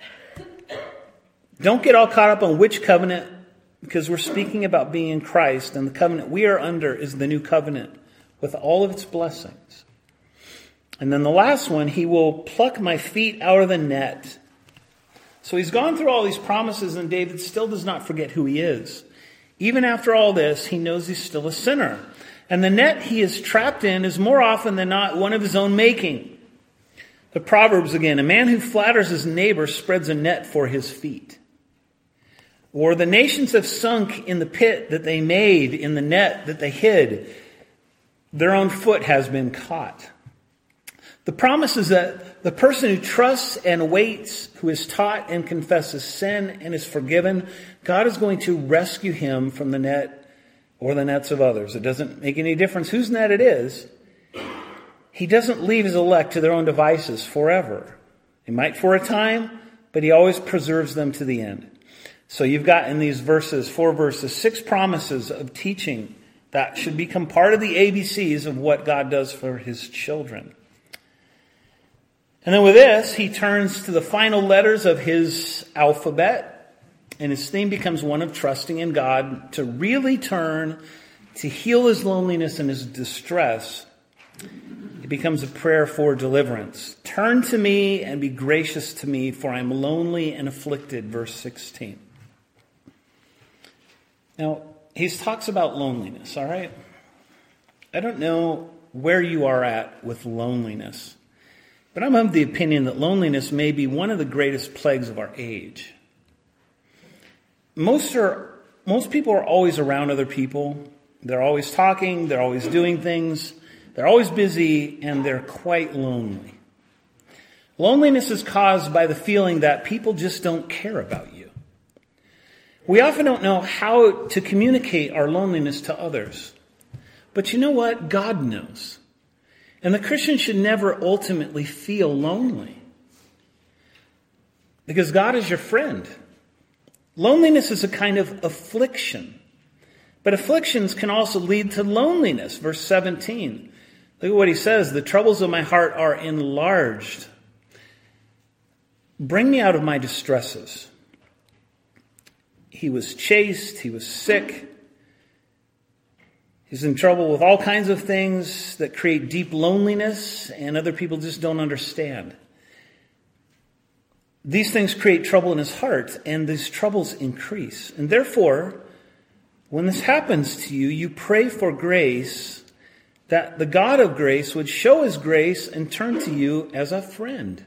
Speaker 1: Don't get all caught up on which covenant, because we're speaking about being in Christ, and the covenant we are under is the new covenant with all of its blessings. And then the last one, he will pluck my feet out of the net. So he's gone through all these promises, and David still does not forget who he is. Even after all this, he knows he's still a sinner. And the net he is trapped in is more often than not one of his own making. The Proverbs again, a man who flatters his neighbor spreads a net for his feet. Or the nations have sunk in the pit that they made, in the net that they hid. Their own foot has been caught. The promise is that the person who trusts and waits, who is taught and confesses sin and is forgiven, God is going to rescue him from the net or the nets of others. It doesn't make any difference whose net it is. He doesn't leave his elect to their own devices forever. He might for a time, but he always preserves them to the end. So you've got in these verses, 4 verses, 6 promises of teaching that should become part of the ABCs of what God does for his children. And then with this, he turns to the final letters of his alphabet, and his theme becomes one of trusting in God to really turn, to heal his loneliness and his distress. It becomes a prayer for deliverance. Turn to me and be gracious to me, for I am lonely and afflicted, verse 16. Now, he talks about loneliness, all right? I don't know where you are at with loneliness. But I'm of the opinion that loneliness may be one of the greatest plagues of our age. Most people are always around other people. They're always talking. They're always doing things. They're always busy, and they're quite lonely. Loneliness is caused by the feeling that people just don't care about you. We often don't know how to communicate our loneliness to others. But you know what? God knows. And the Christian should never ultimately feel lonely. Because God is your friend. Loneliness is a kind of affliction. But afflictions can also lead to loneliness. Verse 17. Look at what he says. The troubles of my heart are enlarged. Bring me out of my distresses. He was chased. He was sick. He's in trouble with all kinds of things that create deep loneliness, and other people just don't understand. These things create trouble in his heart, and these troubles increase. And therefore, when this happens to you, you pray for grace, that the God of grace would show his grace and turn to you as a friend.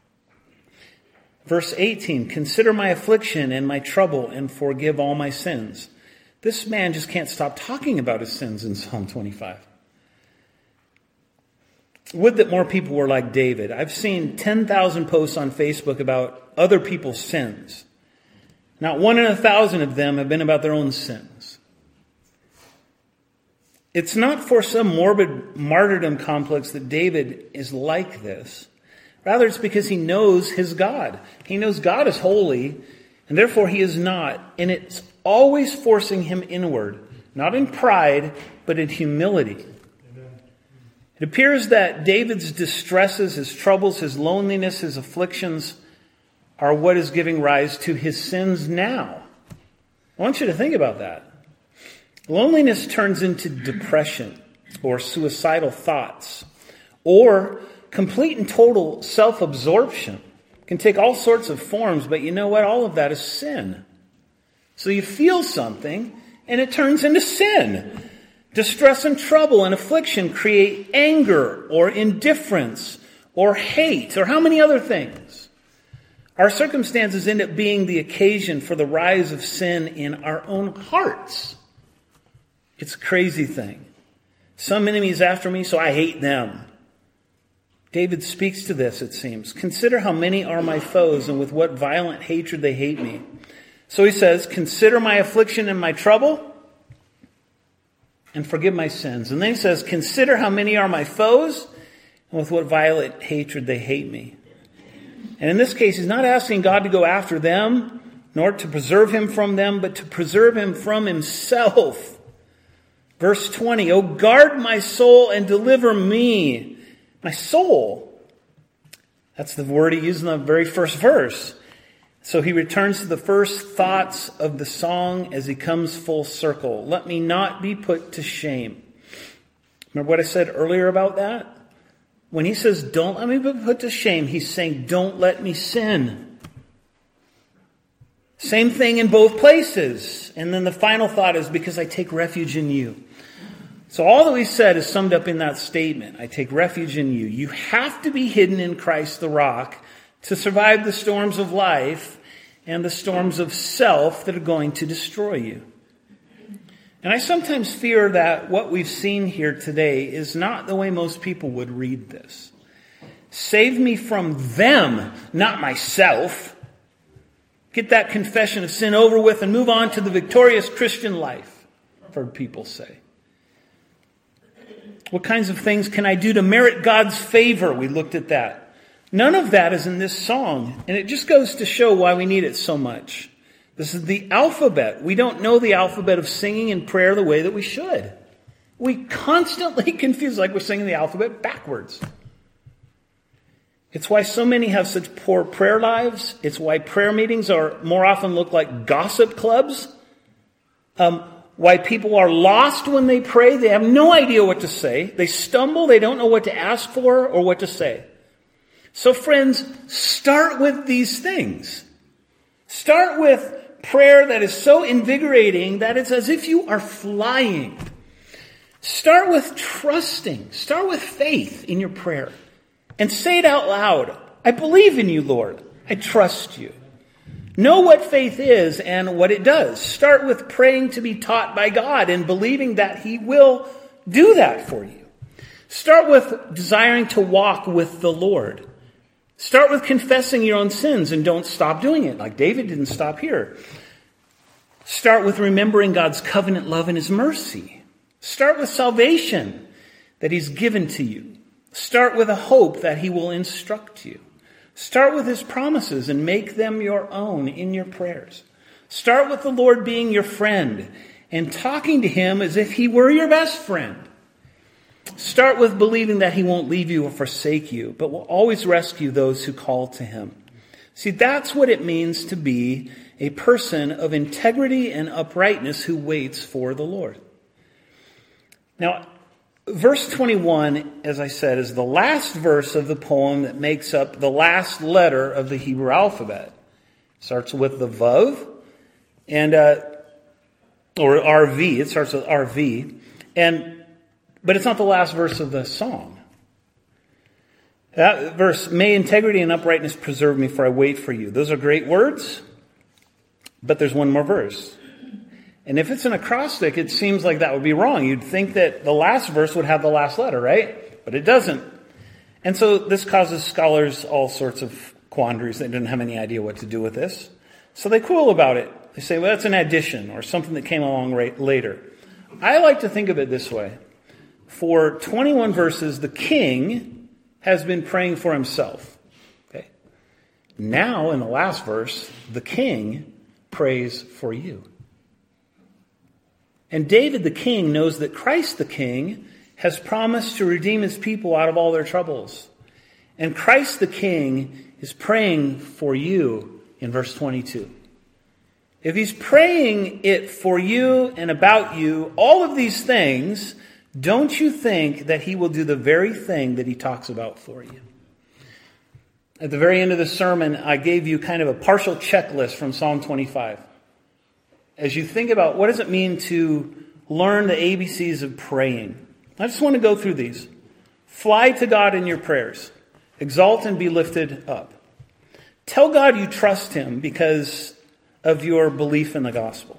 Speaker 1: Verse 18, consider my affliction and my trouble and forgive all my sins. This man just can't stop talking about his sins in Psalm 25. Would that more people were like David. I've seen 10,000 posts on Facebook about other people's sins. Not 1 in 1,000 of them have been about their own sins. It's not for some morbid martyrdom complex that David is like this. Rather, it's because he knows his God. He knows God is holy, and therefore he is not. And it's always forcing him inward, not in pride, but in humility. Amen. It appears that David's distresses, his troubles, his loneliness, his afflictions are what is giving rise to his sins now. I want you to think about that. Loneliness turns into depression or suicidal thoughts or complete and total self-absorption. It can take all sorts of forms, but you know what? All of that is sin. So you feel something, and it turns into sin. Distress and trouble and affliction create anger or indifference or hate or how many other things. Our circumstances end up being the occasion for the rise of sin in our own hearts. It's a crazy thing. Some enemy is after me, so I hate them. David speaks to this, it seems. Consider how many are my foes and with what violent hatred they hate me. So he says, consider my affliction and my trouble and forgive my sins. And then he says, consider how many are my foes and with what violent hatred they hate me. And in this case, he's not asking God to go after them, nor to preserve him from them, but to preserve him from himself. Verse 20, O guard my soul and deliver me. My soul. That's the word he used in the very first verse. So he returns to the first thoughts of the song as he comes full circle. Let me not be put to shame. Remember what I said earlier about that? When he says, don't let me be put to shame, he's saying, don't let me sin. Same thing in both places. And then the final thought is, because I take refuge in you. So all that we said is summed up in that statement. I take refuge in you. You have to be hidden in Christ the rock to survive the storms of life and the storms of self that are going to destroy you. And I sometimes fear that what we've seen here today is not the way most people would read this. Save me from them, not myself. Get that confession of sin over with and move on to the victorious Christian life, I've heard people say. What kinds of things can I do to merit God's favor? We looked at that. None of that is in this song. And it just goes to show why we need it so much. This is the alphabet. We don't know the alphabet of singing and prayer the way that we should. We constantly confuse, like we're singing the alphabet backwards. It's why so many have such poor prayer lives. It's why prayer meetings are more often look like gossip clubs. Why people are lost when they pray. They have no idea what to say. They stumble. They don't know what to ask for or what to say. So friends, start with these things. Start with prayer that is so invigorating that it's as if you are flying. Start with trusting. Start with faith in your prayer. And say it out loud. I believe in you, Lord. I trust you. Know what faith is and what it does. Start with praying to be taught by God and believing that he will do that for you. Start with desiring to walk with the Lord. Start with confessing your own sins and don't stop doing it, like David didn't stop here. Start with remembering God's covenant love and his mercy. Start with salvation that he's given to you. Start with a hope that he will instruct you. Start with his promises and make them your own in your prayers. Start with the Lord being your friend and talking to him as if he were your best friend. Start with believing that he won't leave you or forsake you, but will always rescue those who call to him. See, that's what it means to be a person of integrity and uprightness who waits for the Lord. Now, verse 21, as I said, is the last verse of the poem that makes up the last letter of the Hebrew alphabet. It starts with the Vav, and or RV. It starts with RV, but it's not the last verse of the song. That verse, may integrity and uprightness preserve me, for I wait for you. Those are great words, but there's one more verse. And if it's an acrostic, it seems like that would be wrong. You'd think that the last verse would have the last letter, right? But it doesn't. And so this causes scholars all sorts of quandaries. They didn't have any idea what to do with this. So they quibble about it. They say, well, that's an addition or something that came along later. I like to think of it this way. For 21 verses, the king has been praying for himself. Okay. Now, in the last verse, the king prays for you. And David the king knows that Christ the king has promised to redeem his people out of all their troubles. And Christ the king is praying for you in verse 22. If he's praying it for you and about you, all of these things, don't you think that he will do the very thing that he talks about for you? At the very end of the sermon, I gave you kind of a partial checklist from Psalm 25. As you think about what does it mean to learn the ABCs of praying, I just want to go through these. Fly to God in your prayers. Exalt and be lifted up. Tell God you trust him because of your belief in the gospel.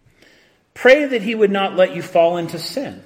Speaker 1: Pray that he would not let you fall into sin.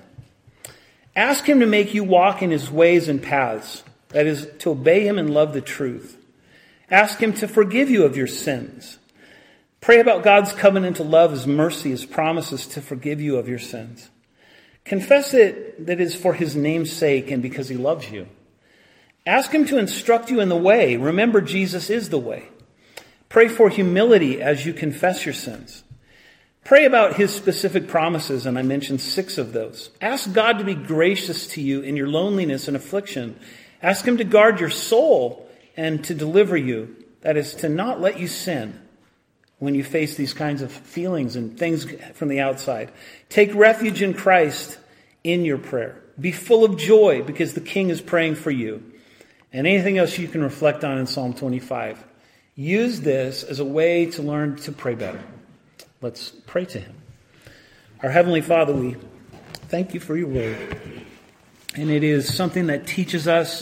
Speaker 1: Ask him to make you walk in his ways and paths. That is, to obey him and love the truth. Ask him to forgive you of your sins. Pray about God's covenantal love, his mercy, his promises to forgive you of your sins. Confess it that is for his name's sake and because he loves you. Ask him to instruct you in the way. Remember, Jesus is the way. Pray for humility as you confess your sins. Pray about his specific promises, and I mentioned 6 of those. Ask God to be gracious to you in your loneliness and affliction. Ask him to guard your soul and to deliver you. That is, to not let you sin when you face these kinds of feelings and things from the outside. Take refuge in Christ in your prayer. Be full of joy because the King is praying for you. And anything else you can reflect on in Psalm 25. Use this as a way to learn to pray better. Let's pray to him. Our Heavenly Father, we thank you for your word. And it is something that teaches us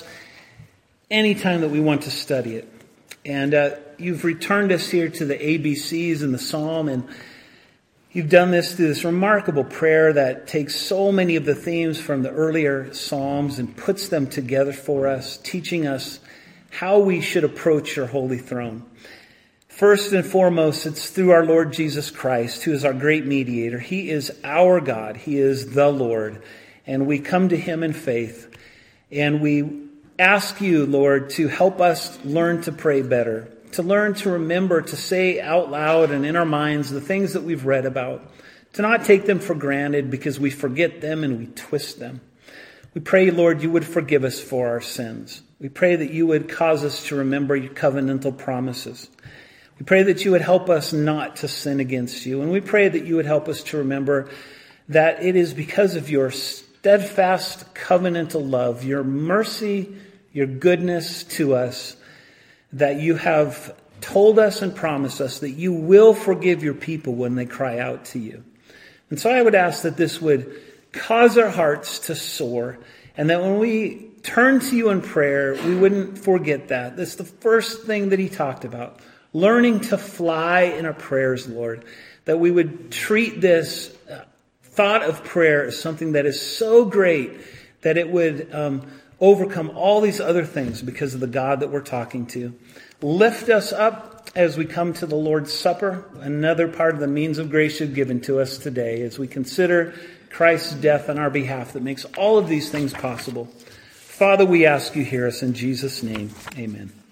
Speaker 1: anytime that we want to study it. And you've returned us here to the ABCs in the Psalm, and you've done this through this remarkable prayer that takes so many of the themes from the earlier Psalms and puts them together for us, teaching us how we should approach your holy throne. First and foremost, it's through our Lord Jesus Christ, who is our great mediator. He is our God. He is the Lord. And we come to him in faith. And we ask you, Lord, to help us learn to pray better, to learn to remember to say out loud and in our minds the things that we've read about, to not take them for granted because we forget them and we twist them. We pray, Lord, you would forgive us for our sins. We pray that you would cause us to remember your covenantal promises. We pray that you would help us not to sin against you. And we pray that you would help us to remember that it is because of your steadfast covenantal love, your mercy, your goodness to us, that you have told us and promised us that you will forgive your people when they cry out to you. And so I would ask that this would cause our hearts to soar, and that when we turn to you in prayer, we wouldn't forget that. That's the first thing that he talked about. Learning to fly in our prayers, Lord. That we would treat this thought of prayer as something that is so great that it would overcome all these other things because of the God that we're talking to. Lift us up as we come to the Lord's Supper, another part of the means of grace you've given to us today as we consider Christ's death on our behalf that makes all of these things possible. Father, we ask you, hear us in Jesus' name. Amen.